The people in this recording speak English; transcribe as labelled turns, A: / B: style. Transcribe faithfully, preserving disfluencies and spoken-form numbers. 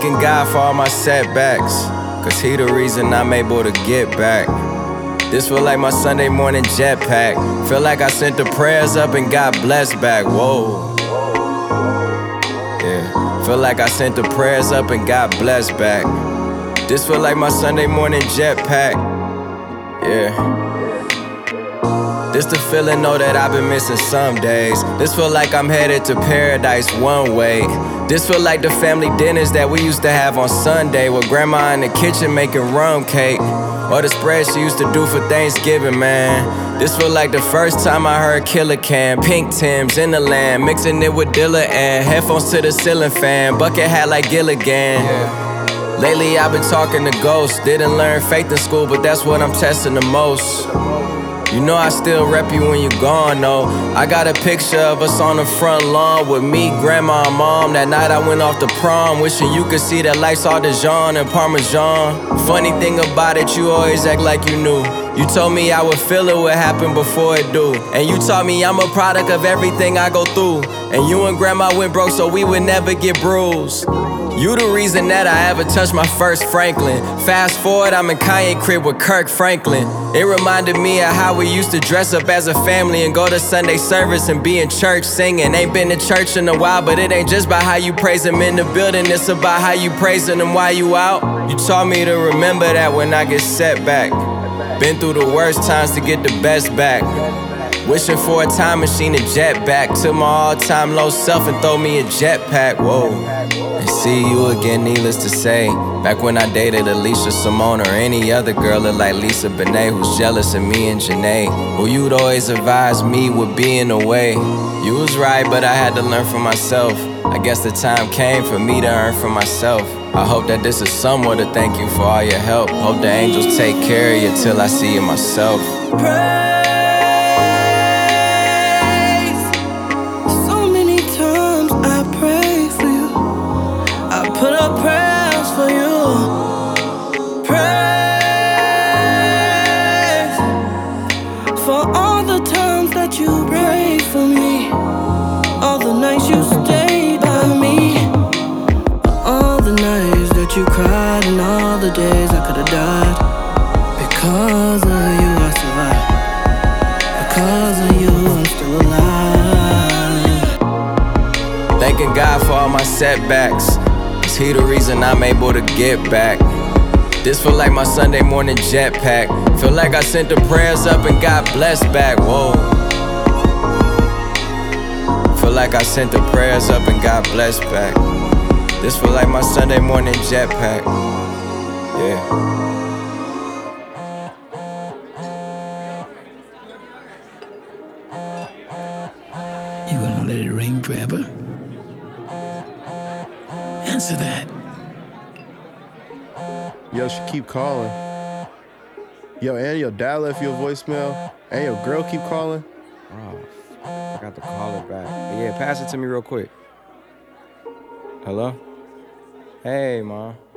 A: Thanking God for all my setbacks, cause he the reason I'm able to get back. This feel like my Sunday morning jetpack. Feel like I sent the prayers up and got blessed back. Whoa. Yeah. Feel like I sent the prayers up and got blessed back. This feel like my Sunday morning jetpack. Yeah. This the feeling, know that I've been missing some days. This feel like I'm headed to paradise one way. This feel like the family dinners that we used to have on Sunday, with grandma in the kitchen making rum cake, or the spread she used to do for Thanksgiving, man. This feel like the first time I heard Killer Can, Pink Tims in the land, mixing it with Dilla and headphones to the ceiling fan, bucket hat like Gilligan. Yeah. Lately I've been talking to ghosts. Didn't learn faith in school, but that's what I'm testing the most. You know I still rep you when you gone, though. I got a picture of us on the front lawn with me, grandma, and mom. That night I went off to prom, wishing you could see that life's all Dijon and Parmesan. Funny thing about it, you always act like you knew. You told me I would feel it would happen before it do. And you taught me I'm a product of everything I go through. And you and grandma went broke so we would never get bruised. You the reason that I ever touched my first Franklin. Fast forward, I'm in Kanye crib with Kirk Franklin. It reminded me of how we used to dress up as a family and go to Sunday service and be in church singing. Ain't been to church in a while, but it ain't just about how you praise him in the building. It's about how you praising him while you out. You taught me to remember that when I get set back. Been through the worst times to get the best back. Wishing for a time machine to jet back to my all-time low self and throw me a jetpack. Whoa. And see you again, needless to say. Back when I dated Alicia Simone or any other girl look like Lisa Bonet, who's jealous of me and Janae, who you'd always advise me would be in the way. You was right, but I had to learn for myself. I guess the time came for me to earn for myself. I hope that this is somewhat a thank you for all your help. Hope the angels take care of you till I see you myself.
B: Praise. So many times I pray for you. I put up prayers for you. Praise for all the times that you prayed for me, all the nights you stayed by me, all the nights that you cried, and all the days I could've died. Because of you I survived. Because of you I'm still alive.
A: Thanking God for all my setbacks, cause he the reason I'm able to get back. This feel like my Sunday morning jetpack. Feel like I sent the prayers up and got blessed back. Whoa. Feel like I sent the prayers up and got blessed back. This feel like my Sunday morning jetpack. Yeah.
C: You gonna let it rain forever? Answer that.
D: Yo, she keep calling. Yo, and your dad left you a voicemail. And your girl keep calling.
A: Oh, I got to call her back. Yeah, pass it to me real quick. Hello? Hey, Mom.